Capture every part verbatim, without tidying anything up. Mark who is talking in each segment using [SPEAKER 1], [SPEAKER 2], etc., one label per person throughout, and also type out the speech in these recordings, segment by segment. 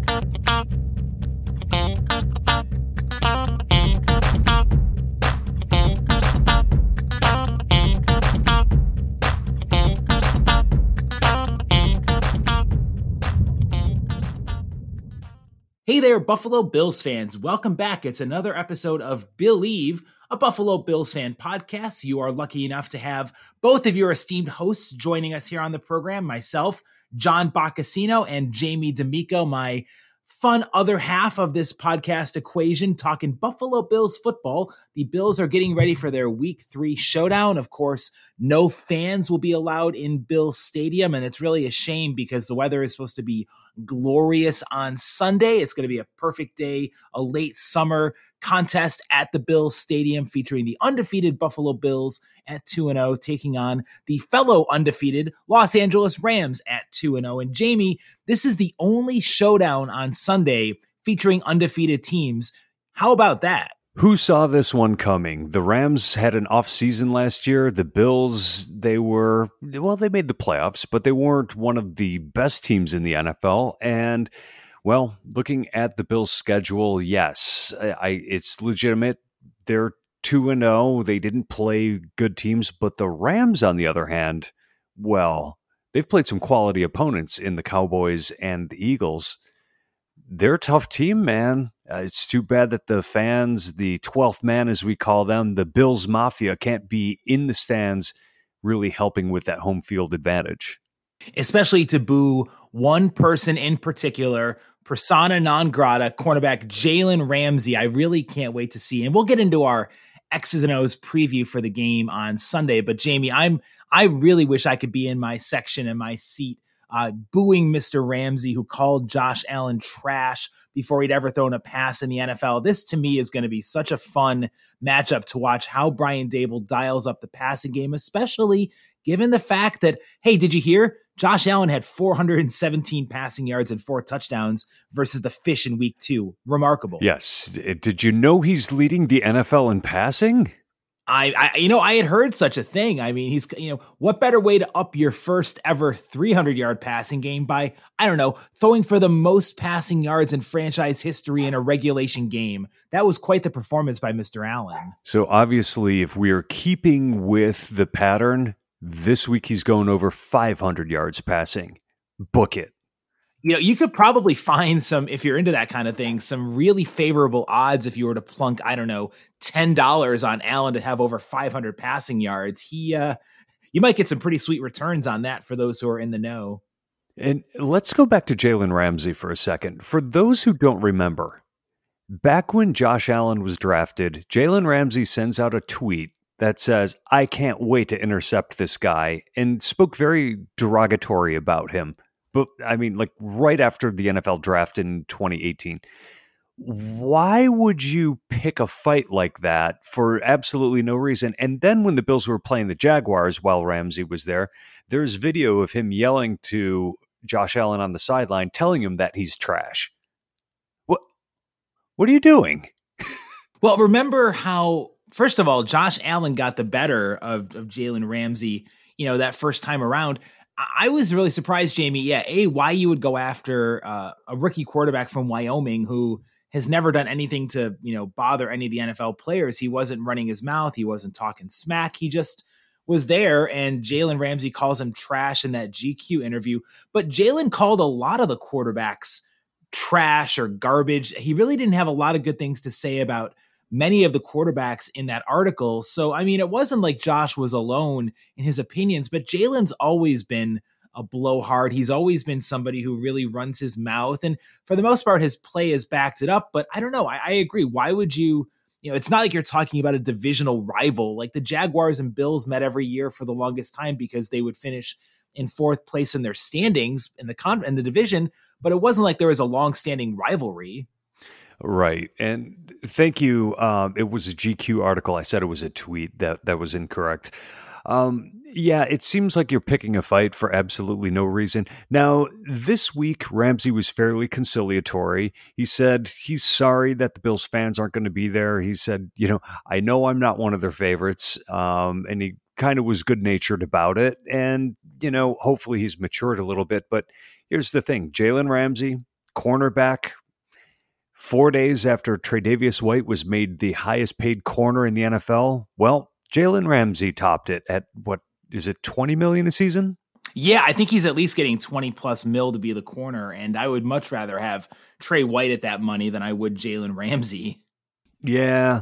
[SPEAKER 1] Hey there, Buffalo Bills fans. Welcome back. It's another episode of Believe, a Buffalo Bills fan podcast. You are lucky enough to have both of your esteemed hosts joining us here on the program, myself, John Boccacino, and Jamie D'Amico, my fun other half of this podcast equation, talking Buffalo Bills football. The Bills are getting ready for their week three showdown. Of course, no fans will be allowed in Bills Stadium, and it's really a shame because the weather is supposed to be glorious on Sunday. It's going to be a perfect day, a late summer contest at the Bills Stadium featuring the undefeated Buffalo Bills at two and oh, taking on the fellow undefeated Los Angeles Rams at two and oh. And Jamie, this is the only showdown on Sunday featuring undefeated teams. How about that?
[SPEAKER 2] Who saw this one coming? The Rams had an off season last year. The Bills, they were, well, they made the playoffs, but they weren't one of the best teams in the N F L. And, well, looking at the Bills' schedule, yes, I, it's legitimate. They're two and oh. They didn't play good teams, but the Rams, on the other hand, well, they've played some quality opponents in the Cowboys and the Eagles. They're a tough team, man. Uh, it's too bad that the fans, the twelfth man as we call them, the Bills Mafia, can't be in the stands really helping with that home field advantage.
[SPEAKER 1] Especially to boo one person in particular, persona non grata, cornerback Jalen Ramsey. I really can't wait to see. And we'll get into our X's and O's preview for the game on Sunday. But Jamie, I'm I really wish I could be in my section in my seat Uh, booing Mister Ramsey, who called Josh Allen trash before he'd ever thrown a pass in the N F L. This, to me, is going to be such a fun matchup to watch how Brian Daboll dials up the passing game, especially given the fact that, hey, did you hear? Josh Allen had four hundred seventeen passing yards and four touchdowns versus the Fish in week two. Remarkable.
[SPEAKER 2] Yes. Did you know he's leading the N F L in passing?
[SPEAKER 1] I, I, you know, I had heard such a thing. I mean, he's, you know, what better way to up your first ever three hundred yard passing game by, I don't know, throwing for the most passing yards in franchise history in a regulation game. That was quite the performance by Mister Allen.
[SPEAKER 2] So obviously, if we are keeping with the pattern, this week he's going over five hundred yards passing. Book it.
[SPEAKER 1] You know, you could probably find some, if you're into that kind of thing, some really favorable odds if you were to plunk, I don't know, ten dollars on Allen to have over five hundred passing yards. He, uh, you might get some pretty sweet returns on that for those who are in the know.
[SPEAKER 2] And let's go back to Jalen Ramsey for a second. For those who don't remember, back when Josh Allen was drafted, Jalen Ramsey sends out a tweet that says, "I can't wait to intercept this guy," and spoke very derogatory about him. But I mean, like right after the N F L draft in twenty eighteen, why would you pick a fight like that for absolutely no reason? And then when the Bills were playing the Jaguars while Ramsey was there, there's video of him yelling to Josh Allen on the sideline, telling him that he's trash. What, what are you doing?
[SPEAKER 1] Well, remember how, first of all, Josh Allen got the better of, of Jalen Ramsey, you know, that first time around. I was really surprised, Jamie. Yeah, A, why you would go after uh, a rookie quarterback from Wyoming who has never done anything to, you know, bother any of the N F L players. He wasn't running his mouth. He wasn't talking smack. He just was there, and Jalen Ramsey calls him trash in that G Q interview. But Jalen called a lot of the quarterbacks trash or garbage. He really didn't have a lot of good things to say about many of the quarterbacks in that article. So, I mean, it wasn't like Josh was alone in his opinions, but Jalen's always been a blowhard. He's always been somebody who really runs his mouth. And for the most part, his play has backed it up. But I don't know. I, I agree. Why would you, you know, it's not like you're talking about a divisional rival. Like the Jaguars and Bills met every year for the longest time because they would finish in fourth place in their standings in the con in the division. But it wasn't like there was a long-standing rivalry.
[SPEAKER 2] Right. And thank you. Um, it was a G Q article. I said it was a tweet. That that was incorrect. Um, yeah, it seems like you're picking a fight for absolutely no reason. Now, this week, Ramsey was fairly conciliatory. He said he's sorry that the Bills fans aren't going to be there. He said, you know, I know I'm not one of their favorites. Um, and he kind of was good-natured about it. And, you know, hopefully he's matured a little bit. But here's the thing. Jalen Ramsey, cornerback. Four days after Tre'Davious White was made the highest paid corner in the N F L, well, Jalen Ramsey topped it at, what, is it twenty million dollars a season?
[SPEAKER 1] Yeah, I think he's at least getting twenty plus mil to be the corner, and I would much rather have Trey White at that money than I would Jalen Ramsey.
[SPEAKER 2] Yeah.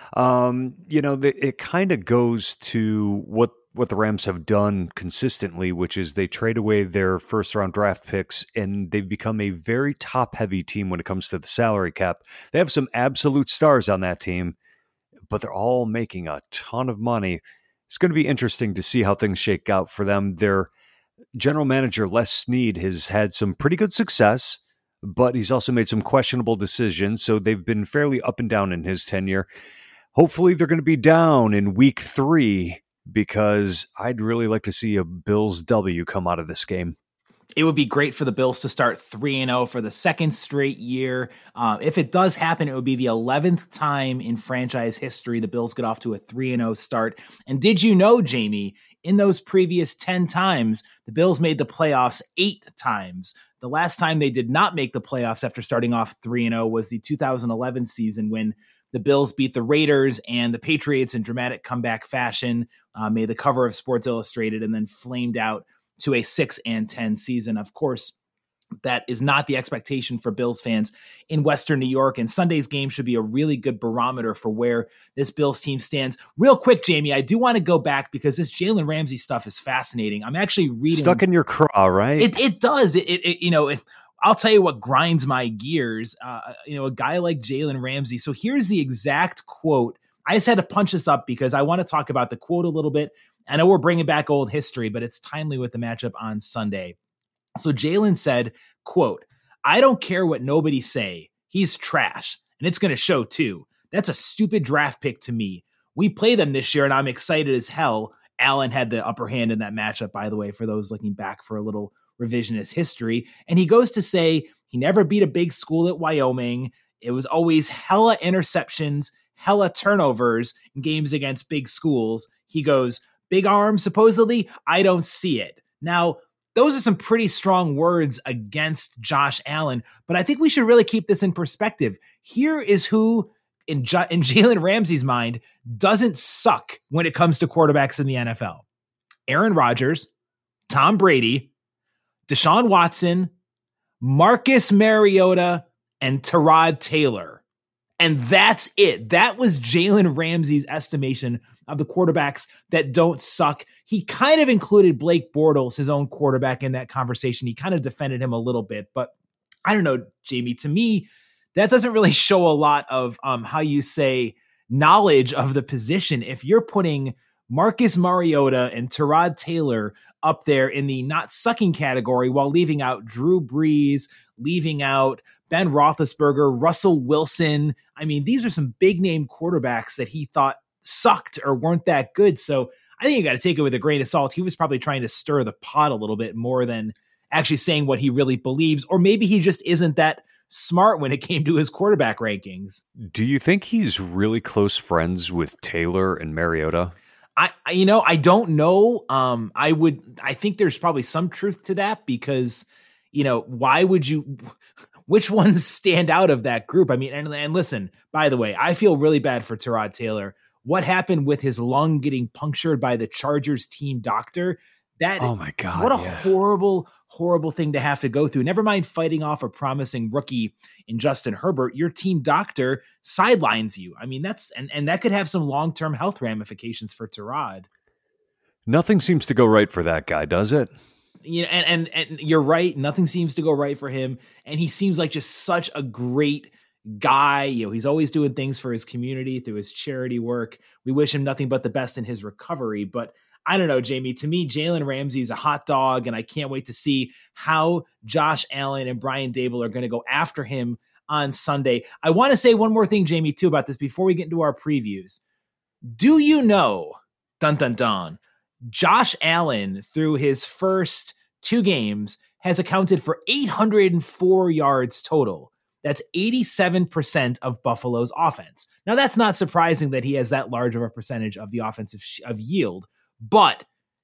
[SPEAKER 2] Um, you know, the, it kind of goes to what what the Rams have done consistently, which is they trade away their first round draft picks, and they've become a very top heavy team when it comes to the salary cap. They have some absolute stars on that team, but they're all making a ton of money. It's going to be interesting to see how things shake out for them. Their general manager, Les Snead, has had some pretty good success, but he's also made some questionable decisions. So they've been fairly up and down in his tenure. Hopefully they're going to be down in week three, because I'd really like to see a Bills W come out of this game.
[SPEAKER 1] It would be great for the Bills to start three and oh for the second straight year. Uh, if it does happen, it would be the eleventh time in franchise history the Bills get off to a three and oh start. And did you know, Jamie, in those previous ten times, the Bills made the playoffs eight times. The last time they did not make the playoffs after starting off three and oh was the two thousand eleven season, when the Bills beat the Raiders and the Patriots in dramatic comeback fashion, uh, made the cover of Sports Illustrated, and then flamed out to a six and ten season. Of course, that is not the expectation for Bills fans in Western New York, and Sunday's game should be a really good barometer for where this Bills team stands. Real quick, Jamie, I do want to go back because this Jalen Ramsey stuff is fascinating. I'm actually reading.
[SPEAKER 2] Stuck in your craw, right?
[SPEAKER 1] It, it does. It, it, it you know, it, I'll tell you what grinds my gears. Uh, you know, a guy like Jalen Ramsey. So here's the exact quote. I just had to punch this up because I want to talk about the quote a little bit. I know we're bringing back old history, but it's timely with the matchup on Sunday. So Jalen said, quote, "I don't care what nobody say. He's trash, and it's going to show too. That's a stupid draft pick to me. We play them this year, and I'm excited as hell." Allen had the upper hand in that matchup, by the way, for those looking back for a little revisionist history. And he goes to say he never beat a big school at Wyoming. It was always hella interceptions, hella turnovers in games against big schools. He goes, big arm, supposedly, I don't see it. Now, those are some pretty strong words against Josh Allen, but I think we should really keep this in perspective. Here is who, in, J- in Jalen Ramsey's mind, doesn't suck when it comes to quarterbacks in the N F L. Aaron Rodgers, Tom Brady, Deshaun Watson, Marcus Mariota, and Tyrod Taylor. And that's it. That was Jalen Ramsey's estimation of the quarterbacks that don't suck. He kind of included Blake Bortles, his own quarterback, in that conversation. He kind of defended him a little bit, but I don't know, Jamie, to me, that doesn't really show a lot of um, how you say knowledge of the position. If you're putting Marcus Mariota and Tyrod Taylor up there in the not sucking category while leaving out Drew Brees, leaving out Ben Roethlisberger, Russell Wilson. I mean, these are some big name quarterbacks that he thought sucked or weren't that good. So I think you got to take it with a grain of salt. He was probably trying to stir the pot a little bit more than actually saying what he really believes, or maybe he just isn't that smart when it came to his quarterback rankings.
[SPEAKER 2] Do you think he's really close friends with Taylor and Mariota?
[SPEAKER 1] I, you know, I don't know. Um, I would, I think there's probably some truth to that because, you know, why would you, which ones stand out of that group? I mean, and, and listen, by the way, I feel really bad for Tyrod Taylor. What happened with his lung getting punctured by the Chargers team doctor? That,
[SPEAKER 2] oh my God,
[SPEAKER 1] what a
[SPEAKER 2] yeah.
[SPEAKER 1] horrible, horrible thing to have to go through. Never mind fighting off a promising rookie in Justin Herbert. Your team doctor sidelines you. I mean, that's, and, and that could have some long-term health ramifications for Tyrod.
[SPEAKER 2] Nothing seems to go right for that guy, does it?
[SPEAKER 1] You know, and, and, and you're right. Nothing seems to go right for him. And he seems like just such a great guy. You know, he's always doing things for his community through his charity work. We wish him nothing but the best in his recovery, but I don't know, Jamie, to me, Jalen Ramsey is a hot dog, and I can't wait to see how Josh Allen and Brian Daboll are going to go after him on Sunday. I want to say one more thing, Jamie, too, about this before we get into our previews. Do you know, dun, dun, dun, Josh Allen, through his first two games, has accounted for eight hundred four yards total. That's eighty-seven percent of Buffalo's offense. Now, that's not surprising that he has that large of a percentage of the offensive sh- of yield, but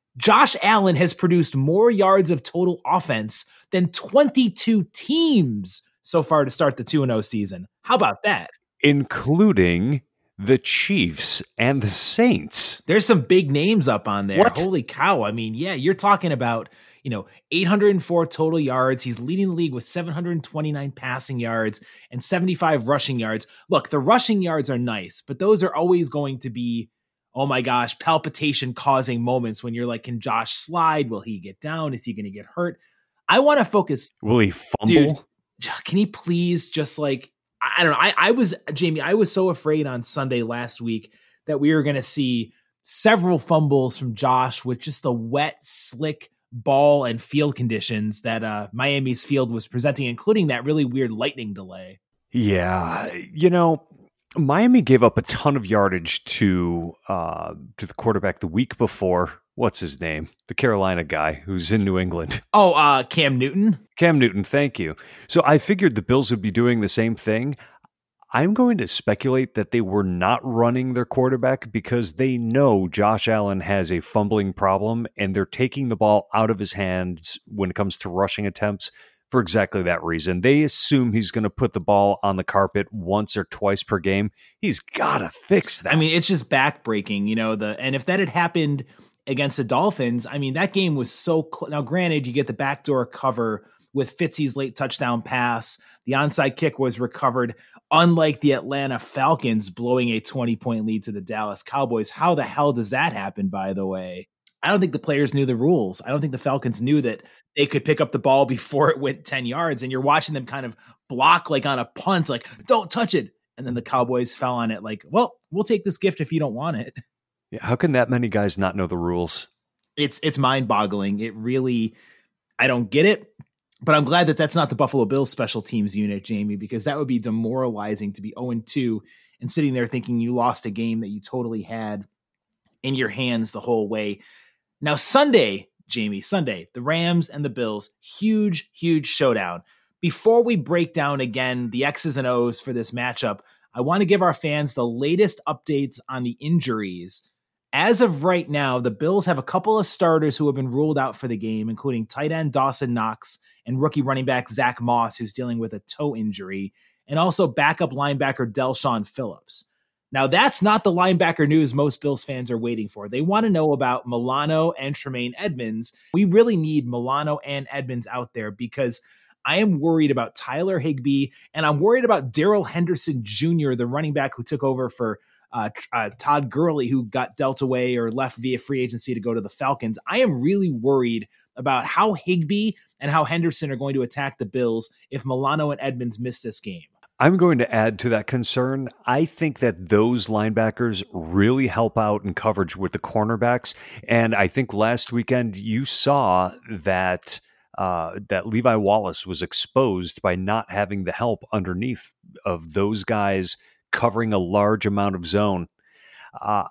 [SPEAKER 1] Josh Allen has produced more yards of total offense than twenty-two teams so far to start the two and oh season. How about that?
[SPEAKER 2] Including the Chiefs and the Saints.
[SPEAKER 1] There's some big names up on there.
[SPEAKER 2] What?
[SPEAKER 1] Holy cow. I mean, yeah, you're talking about, you know, eight hundred four total yards. He's leading the league with seven hundred twenty-nine passing yards and seventy-five rushing yards. Look, the rushing yards are nice, but those are always going to be, oh my gosh, palpitation causing moments when you're like, can Josh slide? Will he get down? Is he going to get hurt? I want to focus.
[SPEAKER 2] Will he fumble?
[SPEAKER 1] Dude, can he please just like, I don't know. I, I was, Jamie, I was so afraid on Sunday last week that we were going to see several fumbles from Josh with just the wet, slick ball and field conditions that uh, Miami's field was presenting, including that really weird lightning delay.
[SPEAKER 2] Yeah. You know, Miami gave up a ton of yardage to uh, to the quarterback the week before. What's his name? The Carolina guy who's in New England.
[SPEAKER 1] Oh, uh, Cam Newton?
[SPEAKER 2] Cam Newton, thank you. So I figured the Bills would be doing the same thing. I'm going to speculate that they were not running their quarterback because they know Josh Allen has a fumbling problem and they're taking the ball out of his hands when it comes to rushing attempts for exactly that reason. They assume he's going to put the ball on the carpet once or twice per game. He's got to fix that.
[SPEAKER 1] I mean, it's just backbreaking, you know, the and if that had happened against the Dolphins, I mean, that game was so cl- now granted, you get the backdoor cover with Fitzy's late touchdown pass. The onside kick was recovered, unlike the Atlanta Falcons blowing a twenty-point lead to the Dallas Cowboys. How the hell does that happen, by the way? I don't think the players knew the rules. I don't think the Falcons knew that they could pick up the ball before it went ten yards, and you're watching them kind of block like on a punt, like, don't touch it. And then the Cowboys fell on it like, well, we'll take this gift if you don't want it.
[SPEAKER 2] Yeah, how can that many guys not know the rules?
[SPEAKER 1] It's it's mind-boggling. It really, I don't get it. But I'm glad that that's not the Buffalo Bills special teams unit, Jamie, because that would be demoralizing to be oh and two and sitting there thinking you lost a game that you totally had in your hands the whole way. Now, Sunday, Jamie, Sunday, the Rams and the Bills, huge, huge showdown. Before we break down again the X's and O's for this matchup, I want to give our fans the latest updates on the injuries. As of right now, the Bills have a couple of starters who have been ruled out for the game, including tight end Dawson Knox and rookie running back Zach Moss, who's dealing with a toe injury, and also backup linebacker Delshon Phillips. Now, that's not the linebacker news most Bills fans are waiting for. They want to know about Milano and Tremaine Edmonds. We really need Milano and Edmonds out there because I am worried about Tyler Higbee, and I'm worried about Darrell Henderson Junior, the running back who took over for Uh, uh, Todd Gurley, who got dealt away or left via free agency to go to the Falcons. I am really worried about how Higbee and how Henderson are going to attack the Bills if Milano and Edmonds miss this game.
[SPEAKER 2] I'm going to add to that concern. I think that those linebackers really help out in coverage with the cornerbacks. And I think last weekend you saw that uh, that Levi Wallace was exposed by not having the help underneath of those guys covering a large amount of zone. Uh,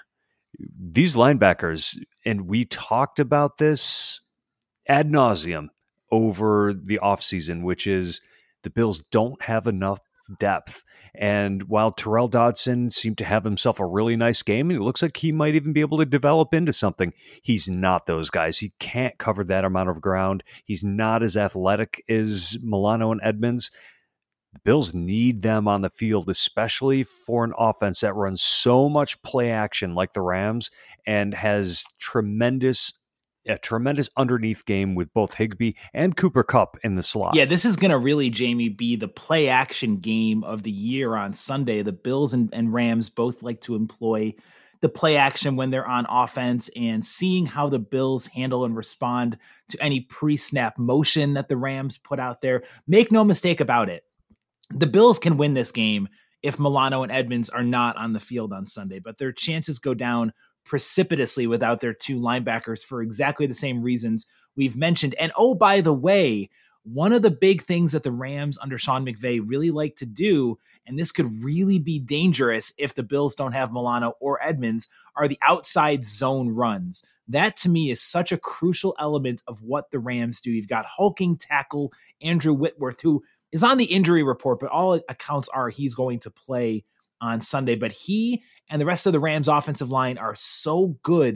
[SPEAKER 2] these linebackers, and we talked about this ad nauseum over the offseason, which is the Bills don't have enough depth. And while Terrell Dodson seemed to have himself a really nice game, and it looks like he might even be able to develop into something, he's not those guys. He can't cover that amount of ground. He's not as athletic as Milano and Edmonds. The Bills need them on the field, especially for an offense that runs so much play action like the Rams and has tremendous, a tremendous underneath game with both Higbee and Cooper Kupp in the slot.
[SPEAKER 1] Yeah, this is going to really, Jamie, be the play action game of the year on Sunday. The Bills and, and Rams both like to employ the play action when they're on offense, and seeing how the Bills handle and respond to any pre-snap motion that the Rams put out there. Make no mistake about it. The Bills can win this game if Milano and Edmonds are not on the field on Sunday, but their chances go down precipitously without their two linebackers for exactly the same reasons we've mentioned. And oh, by the way, one of the big things that the Rams under Sean McVay really like to do, and this could really be dangerous if the Bills don't have Milano or Edmonds, are the outside zone runs. That to me is such a crucial element of what the Rams do. You've got hulking tackle Andrew Whitworth, who is on the injury report, but all accounts are he's going to play on Sunday. But he and the rest of the Rams offensive line are so good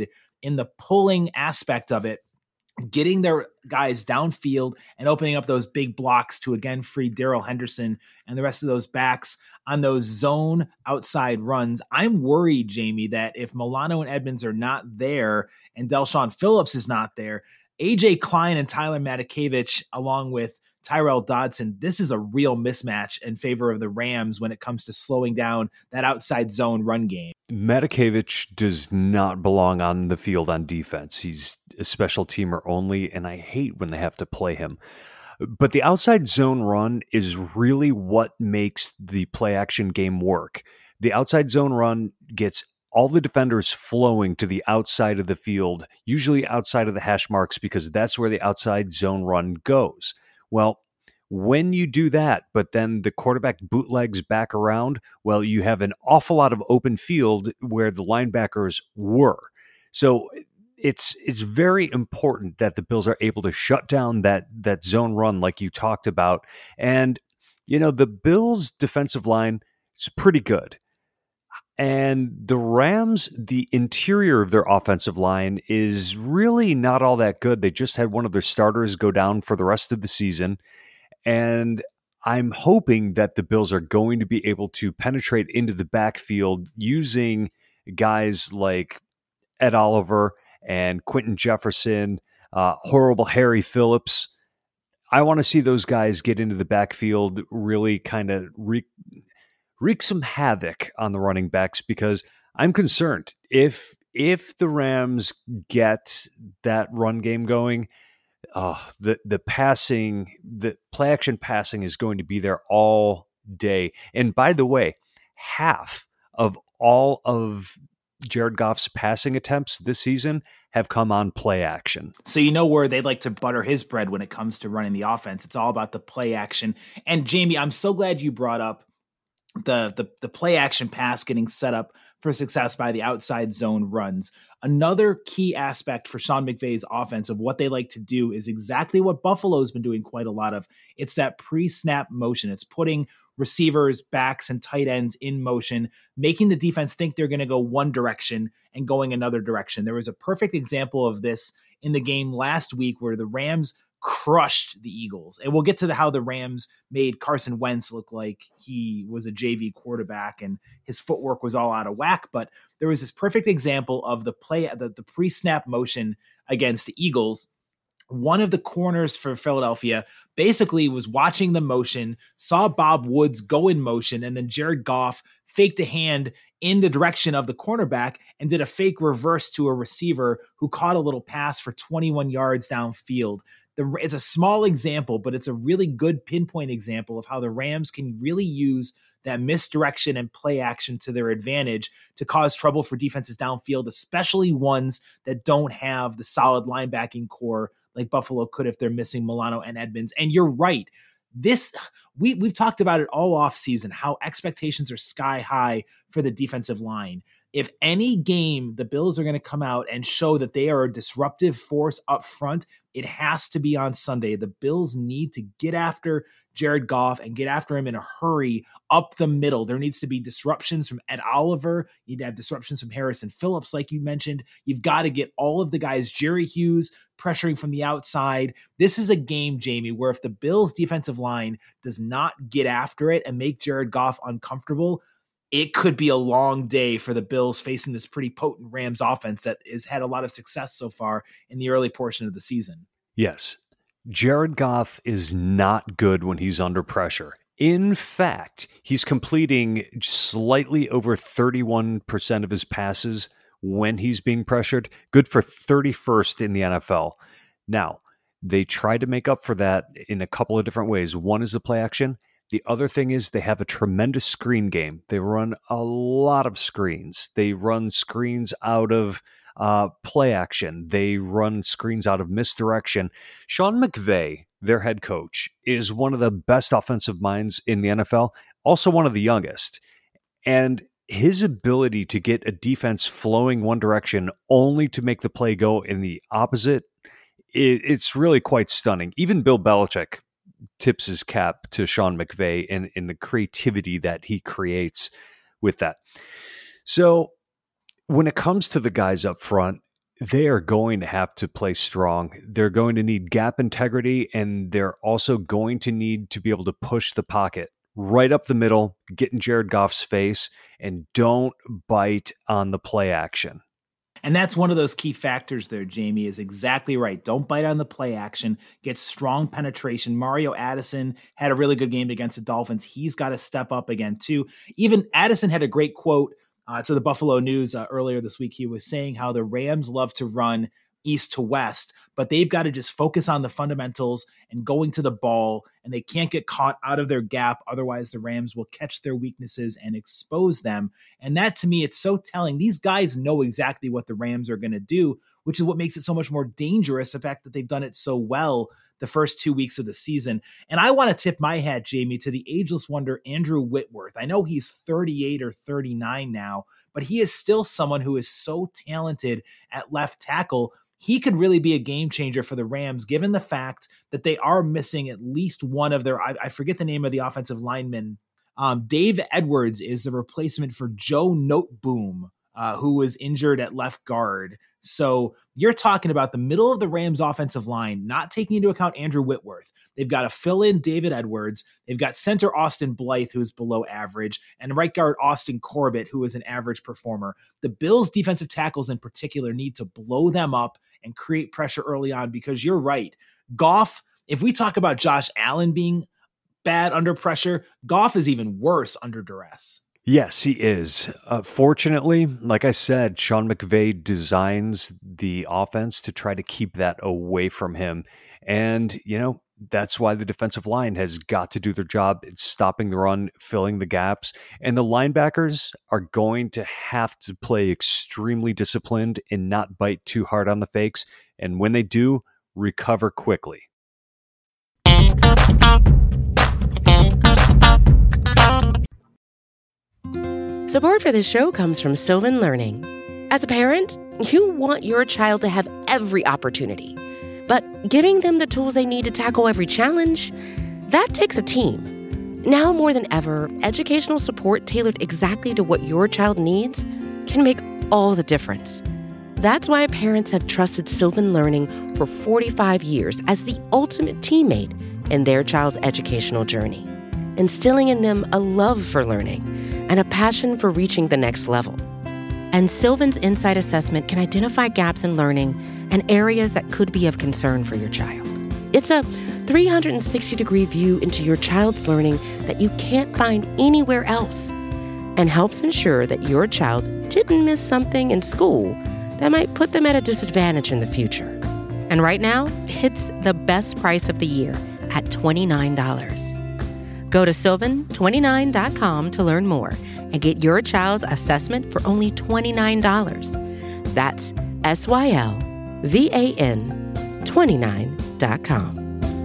[SPEAKER 1] in the pulling aspect of it, getting their guys downfield and opening up those big blocks to again free Darrell Henderson and the rest of those backs on those zone outside runs. I'm worried, Jamie, that if Milano and Edmonds are not there and Del'Shawn Phillips is not there, A J Klein and Tyler Matakevich, along with Tyrell Dodson, this is a real mismatch in favor of the Rams when it comes to slowing down that outside zone run game.
[SPEAKER 2] Matakevich does not belong on the field on defense. He's a special teamer only, and I hate when they have to play him. But the outside zone run is really what makes the play action game work. The outside zone run gets all the defenders flowing to the outside of the field, usually outside of the hash marks, because that's where the outside zone run goes. Well, when you do that, but then the quarterback bootlegs back around, well, you have an awful lot of open field where the linebackers were. So it's it's very important that the Bills are able to shut down that that zone run like you talked about. And, you know, the Bills' defensive line is pretty good. And the Rams, the interior of their offensive line is really not all that good. They just had one of their starters go down for the rest of the season. And I'm hoping that the Bills are going to be able to penetrate into the backfield using guys like Ed Oliver and Quentin Jefferson, uh, horrible Harry Phillips. I want to see those guys get into the backfield, really kind of re- wreak some havoc on the running backs, because I'm concerned if if the Rams get that run game going, uh, the the passing, the play action passing is going to be there all day. And by the way, half of all of Jared Goff's passing attempts this season have come on play action.
[SPEAKER 1] So you know where they like to butter his bread when it comes to running the offense. It's all about the play action. And Jamie, I'm so glad you brought up the, the, the play action pass getting set up for success by the outside zone runs. Another key aspect for Sean McVay's offense of what they like to do is exactly what Buffalo's been doing quite a lot of. It's that pre-snap motion. It's putting receivers, backs, and tight ends in motion, making the defense think they're going to go one direction and going another direction. There was a perfect example of this in the game last week where the Rams crushed the Eagles. And we'll get to the, how the Rams made Carson Wentz look like he was a J V quarterback and his footwork was all out of whack. But there was this perfect example of the play, the, the pre-snap motion against the Eagles. One of the corners for Philadelphia basically was watching the motion, saw Bob Woods go in motion, and then Jared Goff faked a hand in the direction of the cornerback and did a fake reverse to a receiver who caught a little pass for twenty-one yards downfield. The, it's a small example, but it's a really good pinpoint example of how the Rams can really use that misdirection and play action to their advantage to cause trouble for defenses downfield, especially ones that don't have the solid linebacking core like Buffalo could if they're missing Milano and Edmonds. And you're right. This we, we've talked about it all off season, how expectations are sky high for the defensive line. If any game the Bills are going to come out and show that they are a disruptive force up front, it has to be on Sunday. The Bills need to get after Jared Goff and get after him in a hurry up the middle. There needs to be disruptions from Ed Oliver. You need to have disruptions from Harrison Phillips, like you mentioned. You've got to get all of the guys, Jerry Hughes, pressuring from the outside. This is a game, Jamie, where if the Bills' defensive line does not get after it and make Jared Goff uncomfortable, it could be a long day for the Bills facing this pretty potent Rams offense that has had a lot of success so far in the early portion of the season.
[SPEAKER 2] Yes. Jared Goff is not good when he's under pressure. In fact, he's completing slightly over thirty-one percent of his passes when he's being pressured. Good for thirty-first in the N F L. Now, they try to make up for that in a couple of different ways. One is the play action. The other thing is they have a tremendous screen game. They run a lot of screens. They run screens out of uh, play action. They run screens out of misdirection. Sean McVay, their head coach, is one of the best offensive minds in the N F L, also one of the youngest. And his ability to get a defense flowing one direction only to make the play go in the opposite, it, it's really quite stunning. Even Bill Belichick tips his cap to Sean McVay in, in the creativity that he creates with that. So when it comes to the guys up front, they are going to have to play strong. They're going to need gap integrity, and they're also going to need to be able to push the pocket right up the middle, get in Jared Goff's face, and don't bite on the play action.
[SPEAKER 1] And that's one of those key factors there, Jamie, is exactly right. Don't bite on the play action, get strong penetration. Mario Addison had a really good game against the Dolphins. He's got to step up again, too. Even Addison had a great quote uh, to the Buffalo News uh, earlier this week. He was saying how the Rams love to run east to west, but they've got to just focus on the fundamentals and going to the ball, and they can't get caught out of their gap. Otherwise, the Rams will catch their weaknesses and expose them. And that, to me, it's so telling. These guys know exactly what the Rams are going to do, which is what makes it so much more dangerous, the fact that they've done it so well the first two weeks of the season. And I want to tip my hat, Jamie, to the ageless wonder, Andrew Whitworth. I know he's thirty-eight or thirty-nine now, but he is still someone who is so talented at left tackle. He could really be a game changer for the Rams, given the fact that they are missing at least one of their, I, I forget the name of the offensive lineman. Um, Dave Edwards is the replacement for Joe Noteboom, uh, who was injured at left guard. So you're talking about the middle of the Rams offensive line, not taking into account Andrew Whitworth. They've got to fill in David Edwards. They've got center Austin Blythe, who's below average, and right guard Austin Corbett, who is an average performer. The Bills' defensive tackles in particular need to blow them up and create pressure early on, because you're right. Goff, if we talk about Josh Allen being bad under pressure, Goff is even worse under duress.
[SPEAKER 2] Yes, he is. Uh, fortunately, like I said, Sean McVay designs the offense to try to keep that away from him. And, you know, that's why the defensive line has got to do their job. It's stopping the run, filling the gaps. And the linebackers are going to have to play extremely disciplined and not bite too hard on the fakes. And when they do, recover quickly.
[SPEAKER 3] Support for this show comes from Sylvan Learning. As a parent, you want your child to have every opportunity, but giving them the tools they need to tackle every challenge, that takes a team. Now more than ever, educational support tailored exactly to what your child needs can make all the difference. That's why parents have trusted Sylvan Learning for forty-five years as the ultimate teammate in their child's educational journey, instilling in them a love for learning and a passion for reaching the next level. And Sylvan's Insight Assessment can identify gaps in learning and areas that could be of concern for your child. It's a three sixty degree view into your child's learning that you can't find anywhere else, and helps ensure that your child didn't miss something in school that might put them at a disadvantage in the future. And right now, it's the best price of the year at twenty-nine dollars. Go to sylvan twenty-nine dot com to learn more and get your child's assessment for only twenty-nine dollars. That's S Y L V A N twenty-nine dot com.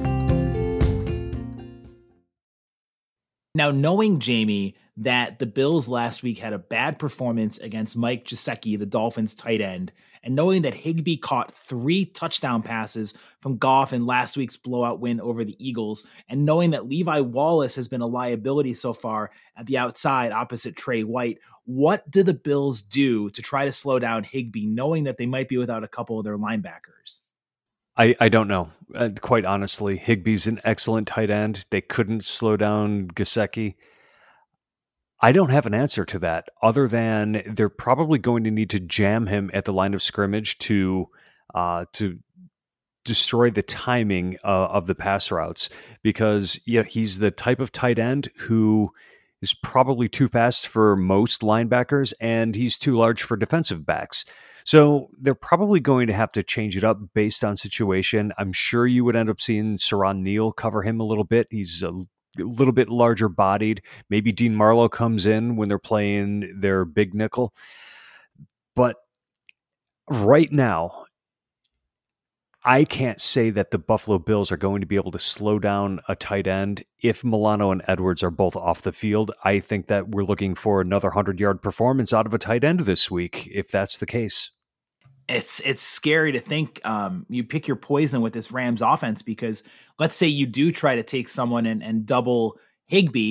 [SPEAKER 1] Now, knowing, Jamie, that the Bills last week had a bad performance against Mike Gesicki, the Dolphins tight end, and knowing that Higbee caught three touchdown passes from Goff in last week's blowout win over the Eagles, and knowing that Levi Wallace has been a liability so far at the outside opposite Trey White, what do the Bills do to try to slow down Higbee, knowing that they might be without a couple of their linebackers?
[SPEAKER 2] I, I don't know. Uh, quite honestly, Higbee's an excellent tight end. They couldn't slow down Gesicki. I don't have an answer to that other than they're probably going to need to jam him at the line of scrimmage to uh, to destroy the timing uh, of the pass routes, because yeah, he's the type of tight end who is probably too fast for most linebackers, and he's too large for defensive backs. So they're probably going to have to change it up based on situation. I'm sure you would end up seeing Saran Neal cover him a little bit. He's a a little bit larger bodied. Maybe Dean Marlowe comes in when they're playing their big nickel. But right now, I can't say that the Buffalo Bills are going to be able to slow down a tight end if Milano and Edwards are both off the field. I think that we're looking for another hundred-yard performance out of a tight end this week, if that's the case.
[SPEAKER 1] It's it's scary to think um, you pick your poison with this Rams offense, because let's say you do try to take someone and, and double Higbee,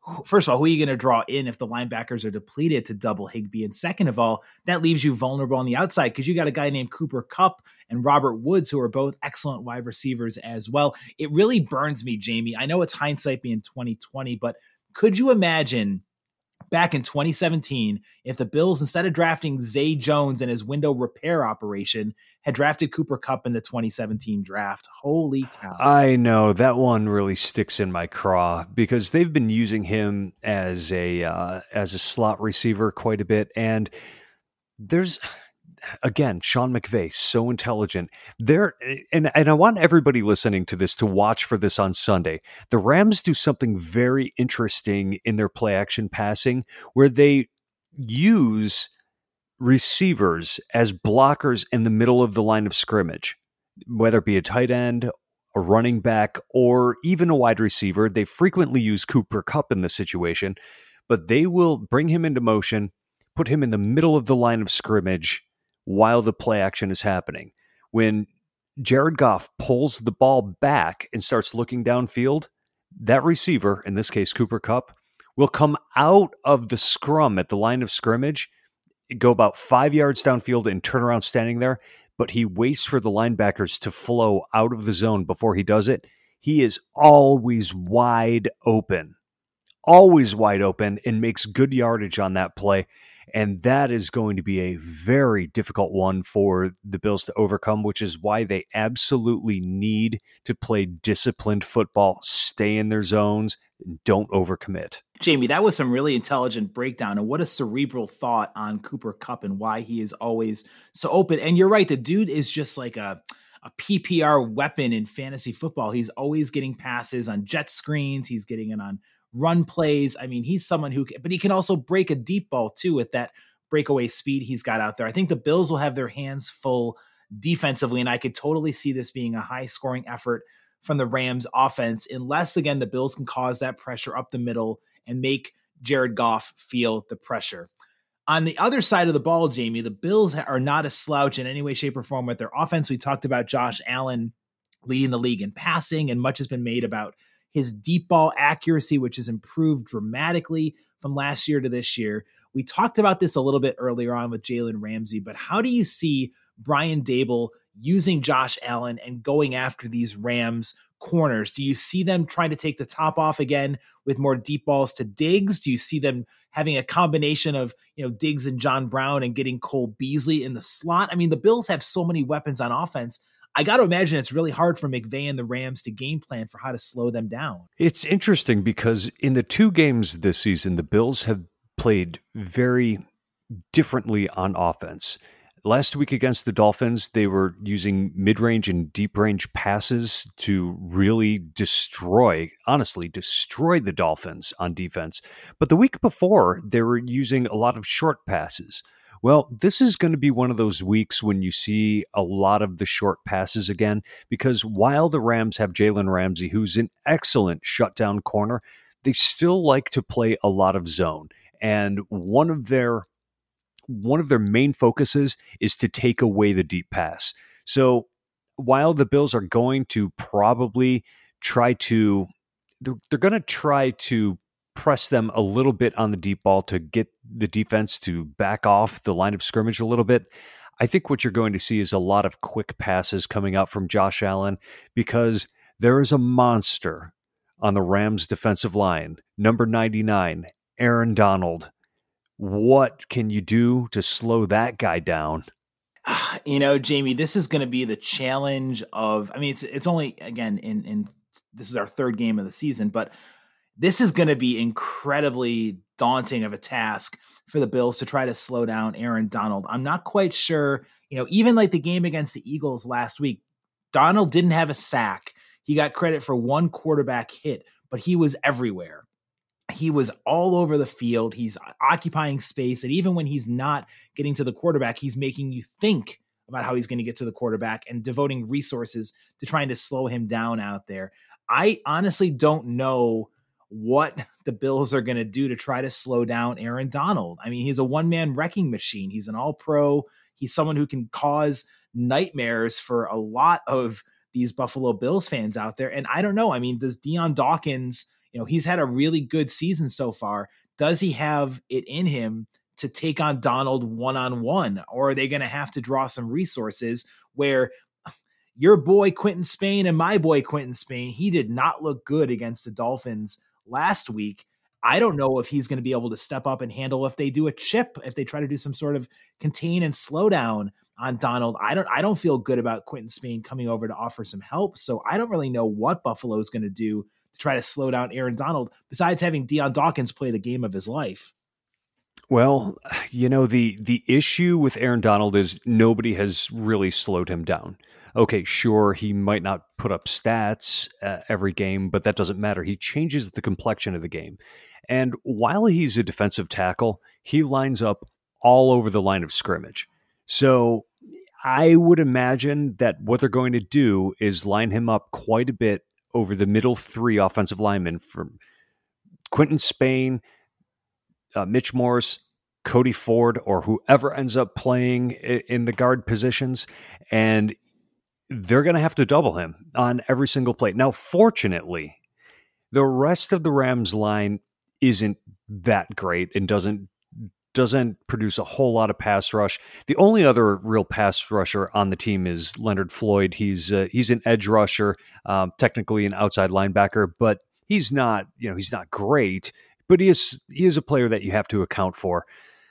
[SPEAKER 1] first of all, who are you going to draw in if the linebackers are depleted to double Higbee? And second of all, that leaves you vulnerable on the outside because you got a guy named Cooper Kupp and Robert Woods, who are both excellent wide receivers as well. It really burns me, Jamie. I know it's hindsight being twenty twenty, but could you imagine back in twenty seventeen, if the Bills, instead of drafting Zay Jones and his window repair operation, had drafted Cooper Kupp in the twenty seventeen draft? Holy cow.
[SPEAKER 2] I know that one really sticks in my craw because they've been using him as a, uh, as a slot receiver quite a bit. And there's, again, Sean McVay, so intelligent. There, and, and I want everybody listening to this to watch for this on Sunday. The Rams do something very interesting in their play action passing where they use receivers as blockers in the middle of the line of scrimmage, whether it be a tight end, a running back, or even a wide receiver. They frequently use Cooper Kupp in this situation, but they will bring him into motion, put him in the middle of the line of scrimmage while the play action is happening. When Jared Goff pulls the ball back and starts looking downfield, that receiver, in this case Cooper Kupp, will come out of the scrum at the line of scrimmage, go about five yards downfield and turn around standing there, but he waits for the linebackers to flow out of the zone before he does it. He is always wide open, always wide open, and makes good yardage on that play. And that is going to be a very difficult one for the Bills to overcome, which is why they absolutely need to play disciplined football, stay in their zones, and don't overcommit.
[SPEAKER 1] Jamie, that was some really intelligent breakdown, and what a cerebral thought on Cooper Kupp and why he is always so open. And you're right, the dude is just like a, a P P R weapon in fantasy football. He's always getting passes on jet screens. He's getting it on run plays. I mean, he's someone who, can, but he can also break a deep ball too with that breakaway speed he's got out there. I think the Bills will have their hands full defensively, and I could totally see this being a high scoring effort from the Rams offense, unless again, the Bills can cause that pressure up the middle and make Jared Goff feel the pressure. On the other side of the ball, Jamie, the Bills are not a slouch in any way, shape, or form with their offense. We talked about Josh Allen leading the league in passing, and much has been made about his deep ball accuracy, which has improved dramatically from last year to this year. We talked about this a little bit earlier on with Jalen Ramsey, but how do you see Brian Daboll using Josh Allen and going after these Rams corners? Do you see them trying to take the top off again with more deep balls to Diggs? Do you see them having a combination of, you know, Diggs and John Brown and getting Cole Beasley in the slot? I mean, the Bills have so many weapons on offense. I got to imagine it's really hard for McVay and the Rams to game plan for how to slow them down.
[SPEAKER 2] It's interesting because in the two games this season, the Bills have played very differently on offense. Last week against the Dolphins, they were using mid-range and deep-range passes to really destroy, honestly, destroy the Dolphins on defense. But the week before, they were using a lot of short passes. Well, this is going to be one of those weeks when you see a lot of the short passes again, because while the Rams have Jalen Ramsey, who's an excellent shutdown corner, they still like to play a lot of zone. And one of their one of their main focuses is to take away the deep pass. So while the Bills are going to probably try to, they're, they're going to try to press them a little bit on the deep ball to get the defense to back off the line of scrimmage a little bit, I think what you're going to see is a lot of quick passes coming out from Josh Allen because there is a monster on the Rams defensive line, number ninety-nine, Aaron Donald. What can you do to slow that guy down?
[SPEAKER 1] You know, Jamie, this is going to be the challenge of, I mean, it's it's only, again, in, in this is our third game of the season, but this is going to be incredibly daunting of a task for the Bills to try to slow down Aaron Donald. I'm not quite sure, you know, even like the game against the Eagles last week, Donald didn't have a sack. He got credit for one quarterback hit, but he was everywhere. He was all over the field. He's occupying space. And even when he's not getting to the quarterback, he's making you think about how he's going to get to the quarterback and devoting resources to trying to slow him down out there. I honestly don't know what the Bills are going to do to try to slow down Aaron Donald. I mean, he's a one-man wrecking machine. He's an all-pro. He's someone who can cause nightmares for a lot of these Buffalo Bills fans out there. And I don't know. I mean, does Deion Dawkins, You know, he's had a really good season so far. Does he have it in him to take on Donald one-on-one? Or are they going to have to draw some resources where your boy Quentin Spain and my boy Quentin Spain, he did not look good against the Dolphins last week. I don't know if he's going to be able to step up and handle if they do a chip, if they try to do some sort of contain and slow down on Donald. I don't I don't feel good about Quentin Spain coming over to offer some help. So I don't really know what Buffalo is going to do to try to slow down Aaron Donald, besides having Deion Dawkins play the game of his life.
[SPEAKER 2] Well, you know, the the issue with Aaron Donald is nobody has really slowed him down. Okay, sure, he might not put up stats uh, every game, but that doesn't matter. He changes the complexion of the game. And while he's a defensive tackle, he lines up all over the line of scrimmage. So I would imagine that what they're going to do is line him up quite a bit over the middle three offensive linemen from Quentin Spain, uh, Mitch Morse, Cody Ford, or whoever ends up playing in the guard positions. And they're going to have to double him on every single play. Now, fortunately, the rest of the Rams line isn't that great and doesn't doesn't produce a whole lot of pass rush. The only other real pass rusher on the team is Leonard Floyd. He's uh, he's an edge rusher, um, technically an outside linebacker, but he's not you know he's not great. But he is he is a player that you have to account for.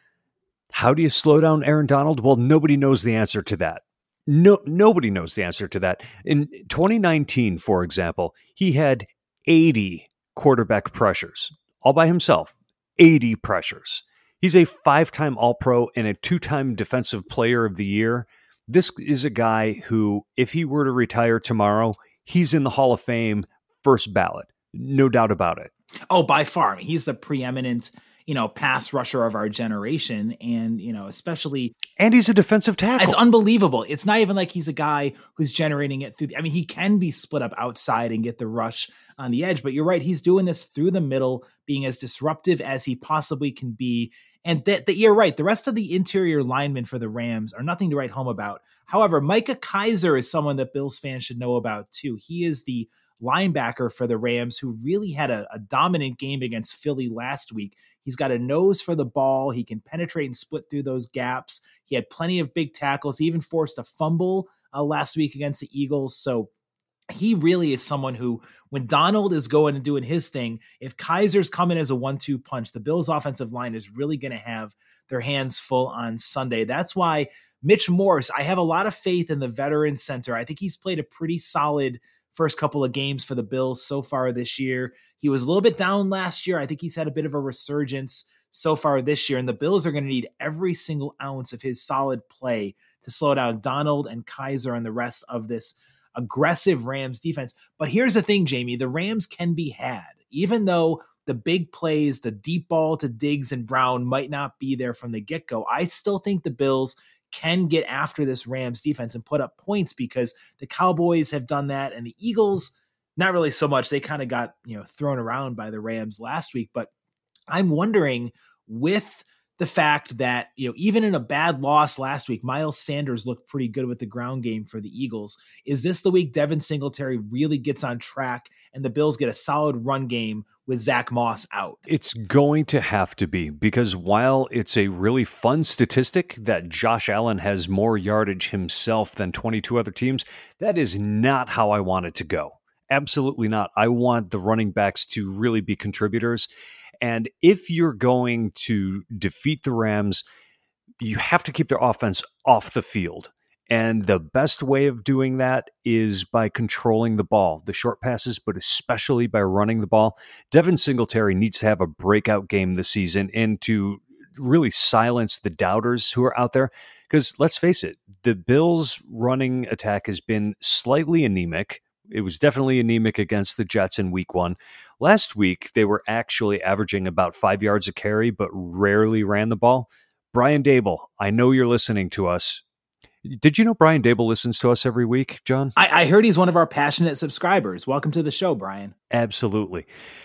[SPEAKER 2] How do you slow down Aaron Donald? Well, nobody knows the answer to that. No, nobody knows the answer to that. In twenty nineteen, for example, he had eighty quarterback pressures all by himself. eighty pressures. He's a five-time All-Pro and a two-time Defensive Player of the Year. This is a guy who, if he were to retire tomorrow, he's in the Hall of Fame first ballot. No doubt about it.
[SPEAKER 1] Oh, by far. I mean, he's the preeminent, you know, pass rusher of our generation. And, you know, especially.
[SPEAKER 2] And he's a defensive tackle.
[SPEAKER 1] It's unbelievable. It's not even like he's a guy who's generating it through. I mean, he can be split up outside and get the rush on the edge, but you're right. He's doing this through the middle, being as disruptive as he possibly can be. And that, that you're right. The rest of the interior linemen for the Rams are nothing to write home about. However, Micah Kiser is someone that Bills fans should know about too. He is the linebacker for the Rams who really had a, a dominant game against Philly last week. He's got a nose for the ball. He can penetrate and split through those gaps. He had plenty of big tackles. He even forced a fumble uh, last week against the Eagles. So he really is someone who, when Donald is going and doing his thing, if Kaiser's coming as a one two punch, the Bills' offensive line is really going to have their hands full on Sunday. That's why Mitch Morse, I have a lot of faith in the veteran center. I think he's played a pretty solid first couple of games for the Bills so far this year. He was a little bit down last year. I think he's had a bit of a resurgence so far this year, and the Bills are going to need every single ounce of his solid play to slow down Donald and Kiser and the rest of this aggressive Rams defense. But here's the thing, Jamie, the Rams can be had, even though the big plays, the deep ball to Diggs and Brown might not be there from the get-go. I still think the Bills can get after this Rams defense and put up points, because the Cowboys have done that and the Eagles, not really so much. They kind of got, you know, thrown around by the Rams last week. But I'm wondering, with the fact that, you know, even in a bad loss last week, Miles Sanders looked pretty good with the ground game for the Eagles. Is this the week Devin Singletary really gets on track and the Bills get a solid run game with Zach Moss out?
[SPEAKER 2] It's going to have to be, because while it's a really fun statistic that Josh Allen has more yardage himself than twenty-two other teams, that is not how I want it to go. Absolutely not. I want the running backs to really be contributors. And if you're going to defeat the Rams, you have to keep their offense off the field. And the best way of doing that is by controlling the ball, the short passes, but especially by running the ball. Devin Singletary needs to have a breakout game this season and to really silence the doubters who are out there. Because let's face it, the Bills' running attack has been slightly anemic. It was definitely anemic against the Jets in week one. Last week, they were actually averaging about five yards a carry, but rarely ran the ball. Brian Daboll, I know you're listening to us. Did you know Brian Daboll listens to us every week, John?
[SPEAKER 1] I, I heard he's one of our passionate subscribers. Welcome to the show, Brian.
[SPEAKER 2] Absolutely.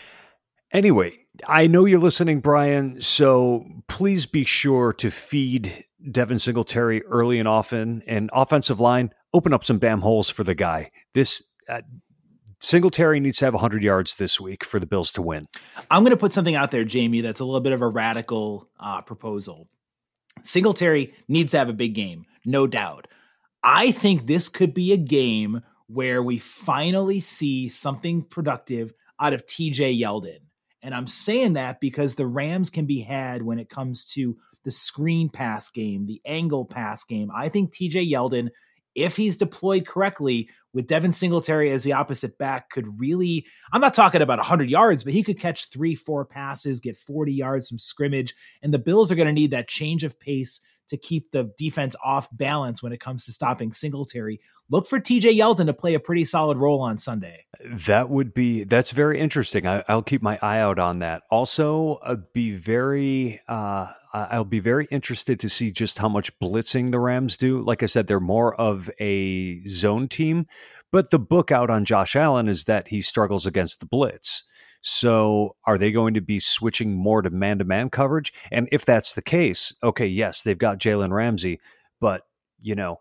[SPEAKER 2] Anyway, I know you're listening, Brian, so please be sure to feed Devin Singletary early and often. And offensive line, open up some damn holes for the guy. This uh, Singletary needs to have one hundred yards this week for the Bills to win.
[SPEAKER 1] I'm going to put something out there, Jamie, that's a little bit of a radical uh, proposal. Singletary needs to have a big game, no doubt. I think this could be a game where we finally see something productive out of T J Yeldon. And I'm saying that because the Rams can be had when it comes to the screen pass game, the angle pass game. I think T J Yeldon, if he's deployed correctly with Devin Singletary as the opposite back, could really, I'm not talking about one hundred yards, but he could catch three, four passes, get forty yards from scrimmage. And the Bills are going to need that change of pace to keep the defense off balance when it comes to stopping Singletary. Look for T J Yeldon to play a pretty solid role on Sunday.
[SPEAKER 2] That would be, that's very interesting. I, I'll keep my eye out on that. Also, uh, be very, uh, I'll be very interested to see just how much blitzing the Rams do. Like I said, they're more of a zone team, but the book out on Josh Allen is that he struggles against the blitz. So are they going to be switching more to man-to-man coverage? And if that's the case, okay, yes, they've got Jalen Ramsey, but, you know,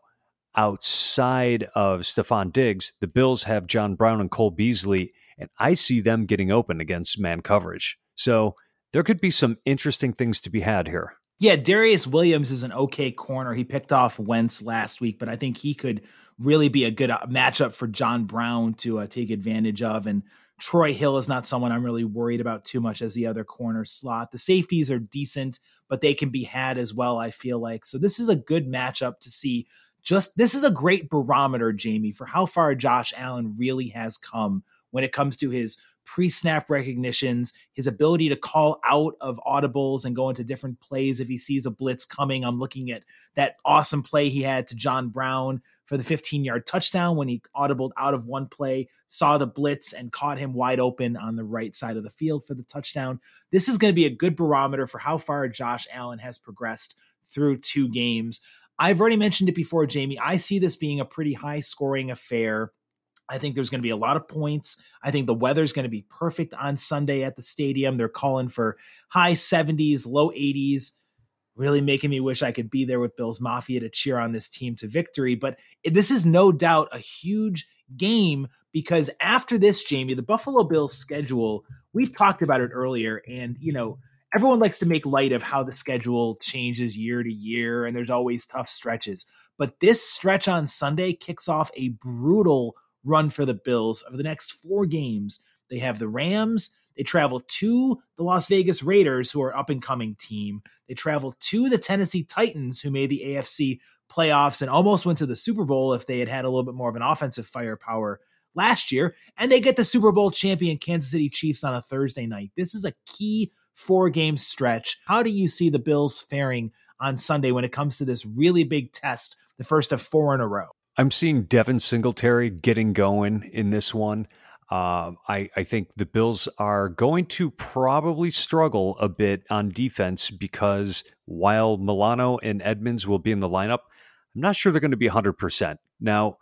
[SPEAKER 2] outside of Stephon Diggs, the Bills have John Brown and Cole Beasley, and I see them getting open against man coverage. So there could be some interesting things to be had here.
[SPEAKER 1] Yeah, Darius Williams is an okay corner. He picked off Wentz last week, but I think he could really be a good matchup for John Brown to uh, take advantage of. And Troy Hill is not someone I'm really worried about too much as the other corner slot. The safeties are decent, but they can be had as well, I feel like. So this is a good matchup to see. Just this is a great barometer, Jamie, for how far Josh Allen really has come when it comes to his pre-snap recognitions, his ability to call out of audibles and go into different plays if he sees a blitz coming. I'm looking at that awesome play he had to John Brown for the fifteen-yard touchdown when he audibled out of one play, saw the blitz, and caught him wide open on the right side of the field for the touchdown. This is going to be a good barometer for how far Josh Allen has progressed through two games. I've already mentioned it before, Jamie. I see this being a pretty high-scoring affair. I think there's going to be a lot of points. I think the weather's going to be perfect on Sunday at the stadium. They're calling for high seventies, low eighties, really making me wish I could be there with Bills Mafia to cheer on this team to victory. But this is no doubt a huge game because after this, Jamie, the Buffalo Bills schedule, we've talked about it earlier. And, you know, everyone likes to make light of how the schedule changes year to year, and there's always tough stretches. But this stretch on Sunday kicks off a brutal run for the Bills. Over the next four games, they have the Rams. They travel to the Las Vegas Raiders, who are an up-and-coming team. They travel to the Tennessee Titans, who made the A F C playoffs and almost went to the Super Bowl if they had had a little bit more of an offensive firepower last year. And they get the Super Bowl champion Kansas City Chiefs on a Thursday night. This is a key four-game stretch. How do you see the Bills faring on Sunday when it comes to this really big test, the first of four in a row?
[SPEAKER 2] I'm seeing Devin Singletary getting going in this one. Uh, I, I think the Bills are going to probably struggle a bit on defense because while Milano and Edmonds will be in the lineup, I'm not sure they're going to be one hundred percent. Now,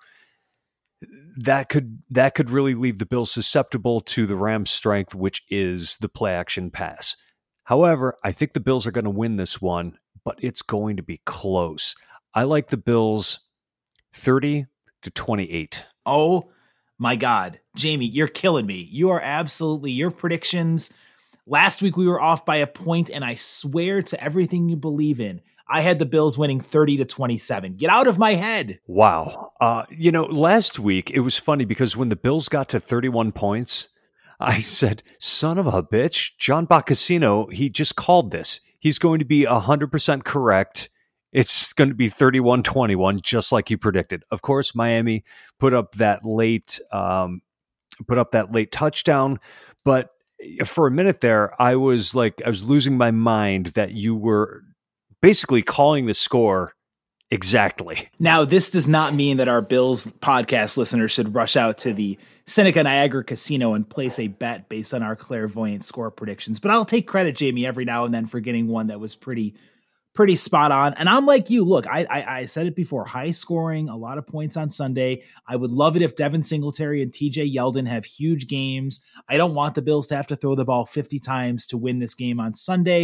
[SPEAKER 2] that could that could really leave the Bills susceptible to the Rams' strength, which is the play-action pass. However, I think the Bills are going to win this one, but it's going to be close. I like the Bills thirty to twenty-eight.
[SPEAKER 1] Oh my God. Jamie, you're killing me. You are absolutely, your predictions. Last week we were off by a point, and I swear to everything you believe in, I had the Bills winning thirty to twenty-seven. Get out of my head.
[SPEAKER 2] Wow. Uh, you know, last week it was funny because when the Bills got to thirty-one points, I said, son of a bitch, John Boccacino, he just called this. He's going to be one hundred percent correct. It's going to be thirty-one twenty-one, just like you predicted. Of course, Miami put up that late, um, put up that late touchdown. But for a minute there, I was like, I was losing my mind that you were basically calling the score exactly.
[SPEAKER 1] Now, this does not mean that our Bills podcast listeners should rush out to the Seneca Niagara Casino and place a bet based on our clairvoyant score predictions. But I'll take credit, Jamie, every now and then for getting one that was pretty pretty spot on. And I'm like you, look, I, I I said it before, high scoring, a lot of points on Sunday. I would love it if Devin Singletary and T J Yeldon have huge games. I don't want the Bills to have to throw the ball fifty times to win this game on Sunday,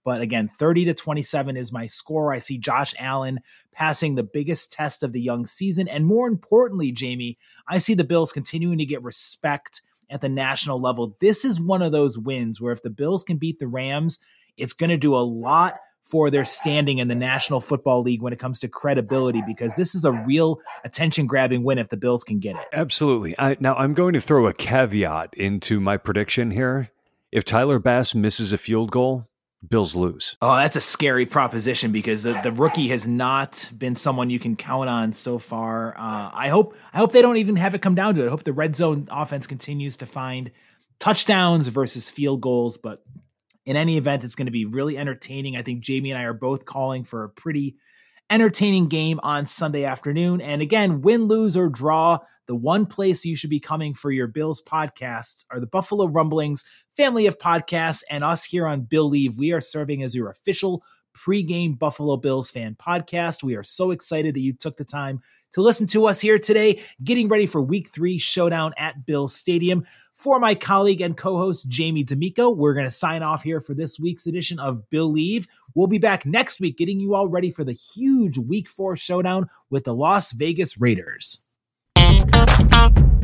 [SPEAKER 1] But again, thirty to twenty-seven is my score. I see Josh Allen passing the biggest test of the young season. And more importantly, Jamie, I see the Bills continuing to get respect at the national level. This is one of those wins where if the Bills can beat the Rams, it's going to do a lot for their standing in the National Football League when it comes to credibility, because this is a real attention-grabbing win if the Bills can get it.
[SPEAKER 2] Absolutely. I, now, I'm going to throw a caveat into my prediction here. If Tyler Bass misses a field goal, Bills lose.
[SPEAKER 1] Oh, that's a scary proposition because the, the rookie has not been someone you can count on so far. Uh, I hope I hope they don't even have it come down to it. I hope the red zone offense continues to find touchdowns versus field goals, but in any event, it's going to be really entertaining. I think Jamie and I are both calling for a pretty entertaining game on Sunday afternoon. And again, win, lose, or draw, the one place you should be coming for your Bills podcasts are the Buffalo Rumblings family of podcasts, and us here on Billieve. We are serving as your official pregame Buffalo Bills fan podcast. We are so excited that you took the time to listen to us here today, getting ready for week three showdown at Bills Stadium. For my colleague and co-host, Jamie D'Amico, we're going to sign off here for this week's edition of Billieve. We'll be back next week getting you all ready for the huge week four showdown with the Las Vegas Raiders.